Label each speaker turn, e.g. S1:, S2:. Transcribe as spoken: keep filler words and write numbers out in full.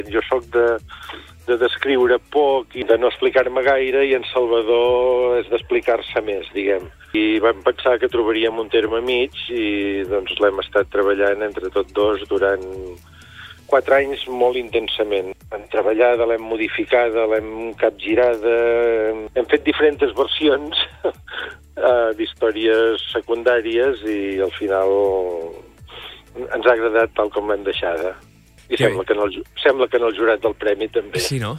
S1: Jo sóc de, de descriure poc i de no explicar-me gaire, i en Salvador és d'explicar-se més, diguem. I vam pensar que trobaríem un terme mig i doncs l'hem estat treballant entre tots dos durant quatre anys molt intensament. L'hem treballada, l'hem modificada, l'hem capgirada, hem fet diferents versions d'històries secundàries i al final ens ha agradat tal com l'hem deixada. I sembla que, en el, sembla que en el jurat del premi també.
S2: Sí, no?